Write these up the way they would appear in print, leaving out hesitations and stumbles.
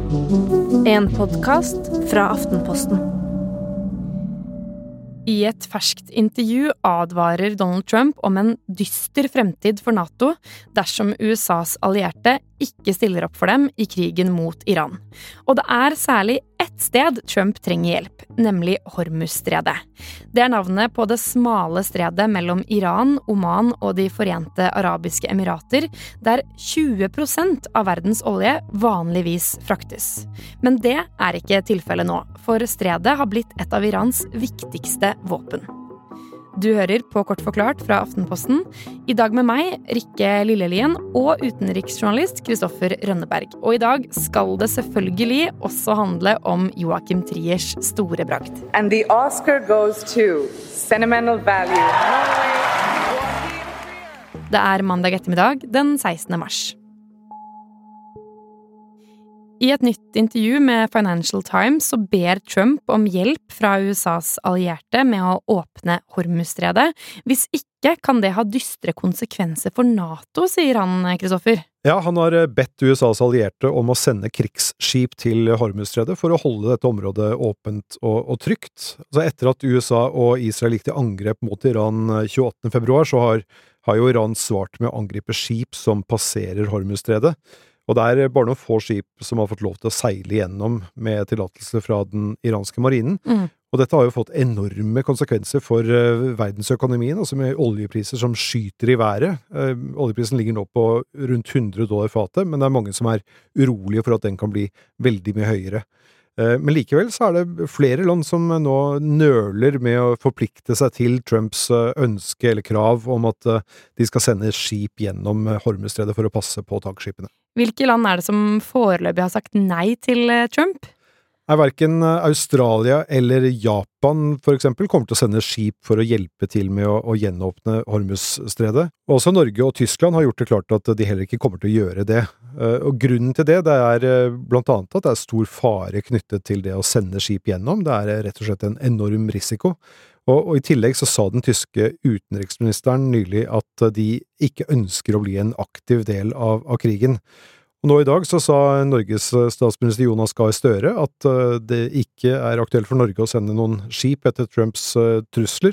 En podcast fra Aftenposten. I et ferskt intervju advarer Donald Trump om en dyster fremtid for NATO dersom USAs allierte ikke stiller opp for dem i krigen mot Iran. Og det er særlig ett sted Trump trenger hjelp, nemlig Hormuzstredet. Det er navnet på det smale stredet mellom Iran, Oman og de Forente Arabiske Emirater, der 20% av verdens olje vanligvis fraktes. Men det er ikke tilfellet nå, for stredet har blitt et av Irans viktigste våpen. Du hører på Kort forklart fra Aftenposten, i dag med meg, Rikke Lillelien, og utenriksjournalist Kristoffer Rønneberg. Og i dag skal det selvfølgelig også handle om Joachim Triers store bragd. And the Oscar goes to Sentimental Value. Det er mandag ettermiddag, den 16. mars. I et nytt intervju med Financial Times så ber Trump om hjelp fra USAs allierte med å åpne Hormuzstredet. Hvis ikke kan det ha dystre konsekvenser for NATO, sier han, Kristoffer. Ja, han har bedt USAs allierte om å sende krigsskip til Hormuzstredet for å holde dette området åpent og trygt. Altså etter at USA og Israel gikk til angrep mot Iran 28. februar, så har jo Iran svart med å angripe skip som passerer Hormuzstredet. Og det er bare noen få skip som har fått lov til å seile gjennom med tillatelse fra den iranske marinen. Og dette har jo fått enorme konsekvenser for verdensøkonomien, altså med oljepriser som skyter i været. Oljeprisen ligger nå på rundt $100 fatet, men det er mange som er urolige for at den kan bli veldig mye høyere. Men likevel så er det flere land som nå nøler med å forplikte seg til Trumps ønske eller krav om at de skal sende skip gjennom Hormuzstredet for å passe på tankskipene. Hvilke land er det som foreløpig har sagt nei til Trump? Hverken Australia eller Japan for eksempel kommer til å sende skip for å hjelpe til med å gjenåpne Hormuzstredet. Også Norge og Tyskland har gjort det klart at de heller ikke kommer til å gjøre det. Og grunnen til det er blant annet at det er stor fare knyttet til det å sende skip gjennom. Det er rett og slett en enorm risiko. Og i tillegg så sa den tyske utenriksministeren nylig at de ikke ønsker å bli en aktiv del av krigen. Og nå i dag så sa Norges statsminister Jonas Gahr Støre at det ikke er aktuelt for Norge å sende noen skip etter Trumps trusler.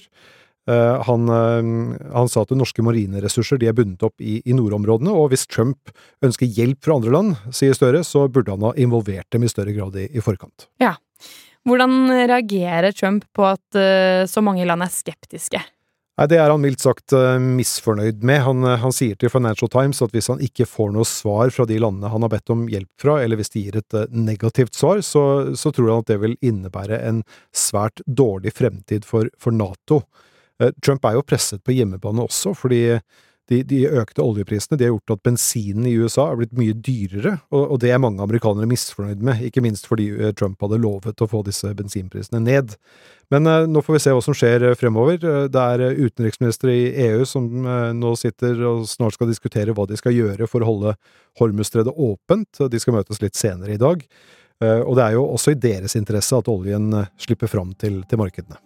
Han sa at norske marineressurser de er bundet opp i nordområdene, og hvis Trump ønsker hjelp fra andre land, sier Støre, så burde han ha involvert dem i større grad i forkant. Ja. Hvordan reagerer Trump på at så mange land er skeptiske? Nei, det er han mildt sagt misfornøyd med. Han sier til Financial Times at hvis han ikke får noe svar fra de landene han har bedt om hjelp fra, eller hvis de gir et negativt svar, så tror han at det vil innebære en svært dårlig fremtid for NATO. Trump er jo presset på hjemmebane også, fordi de økte oljeprisene de har gjort at bensinen i USA er blitt mye dyrere, og det er mange amerikanere misfornøyd med, ikke minst fordi Trump hadde lovet å få disse bensinprisene ned. Men nå får vi se hva som skjer fremover. Det er utenriksministre i EU som nå sitter og snart skal diskutere hva de skal gjøre for å holde Hormuzstredet åpent. De skal møtes litt senere i dag. Og det er jo også i deres interesse at oljen slipper fram til markedene.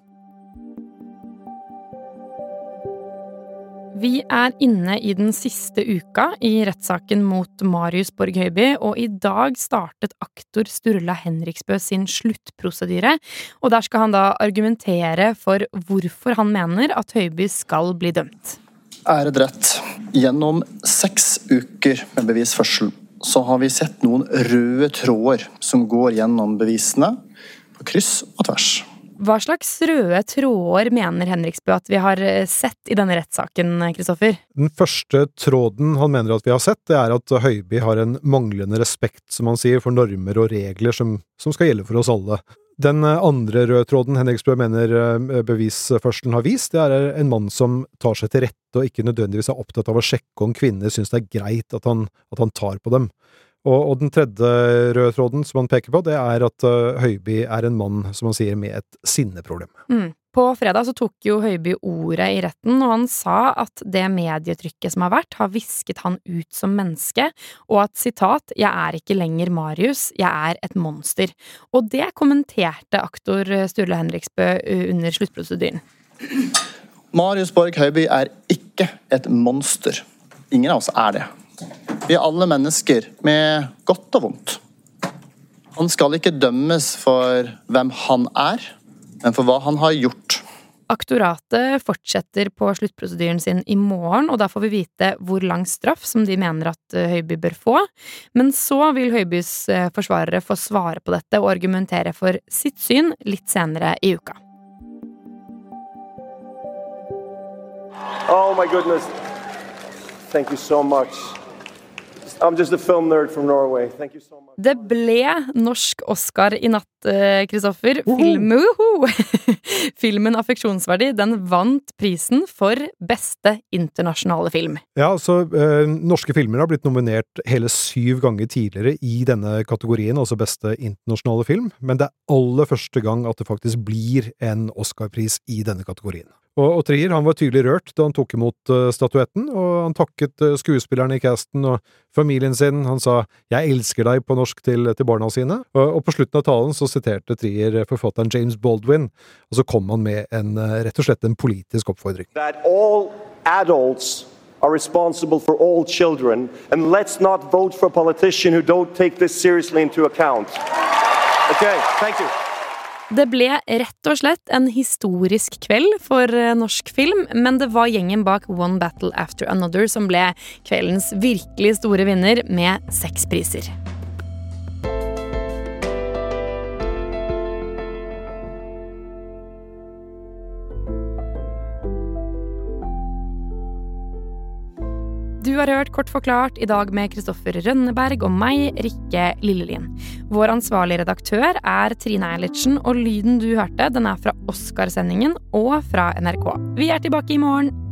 Vi er inne i den siste uka i rettssaken mot Marius Borg Høiby, og i dag startet aktor Sturla Henriksbø sin sluttprosedyre, og der skal han da argumentere for hvorfor han mener at Høiby skal bli dømt. Ærede rett, gjennom 6 uker med bevisførsel så har vi sett noen røde tråder som går gjennom bevisene på kryss og tvers. Hva slags røde tråder mener Henriksbø at vi har sett i denne rettssaken, Kristoffer? Den første tråden han mener at vi har sett, det er at Høiby har en manglende respekt, som han sier, for normer og regler som skal gjelde for oss alle. Den andre røde tråden Henriksbø mener bevisførselen har vist, det er en mann som tar seg til rette og ikke nødvendigvis er opptatt av å sjekke om kvinner synes det er greit at han tar på dem. Og den tredje røde tråden som han peker på, det er at Høiby er en mann, som han sier, med et sinneproblem. På fredag så tok jo Høiby ordet i retten, og han sa at det medietrykket som har vært, har visket han ut som menneske, og at, sitat, «Jeg er ikke lenger Marius, jeg er et monster». Og det kommenterte aktor Sturla Henriksbø under sluttprosedyren. Marius Borg Høiby er ikke et monster. Ingen av oss er det. Vi er alle mennesker med godt og vondt. Han skal ikke dømmes for hvem han men for hva han har gjort. Aktoratet fortsetter på sluttprosedyren sin I morgen, og da får vi vite hvor lang straff som de mener at Høiby bør få. Men så vil Høibys forsvarere få svare på dette og argumentere for sitt syn litt senere I uka. Oh my goodness. Thank you so much. I'm just a film nerd from Norway. Thank you so much. Det ble norsk Oscar I natt, Kristoffer. Filmen Affeksjonsverdi, den vant prisen for beste internasjonale film. Ja, altså, norske filmer har blitt nominert hele 7 ganger tidligere I denne kategorien, altså beste internasjonale film, men det aller første gang at det faktisk blir en Oscar-pris I denne kategorien. Og Trier, han var tydelig rørt da han tok imot statuetten, og han takket skuespillerne I casten og familien sin. Han sa, jeg elsker deg på norsk til barna sine. Og på slutten av talen så siterte Trier forfatteren James Baldwin, og så kom han med rett og slett en politisk oppfordring. That all adults are responsible for all children, and let's not vote for a politician who don't take this seriously into account. Okay, thank you. Det ble rett og slett en historisk kveld for norsk film, men det var gjengen bak One Battle After Another som ble kveldens virkelig store vinner med 6 priser. Du har hørt Kort forklart I dag med Kristoffer Rønneberg og meg, Rikke Lillelien. Vår ansvarlige redaktør Trine Eilertsen, og lyden du hørte, den fra Oscarsendingen og fra NRK. Vi tilbake I morgen.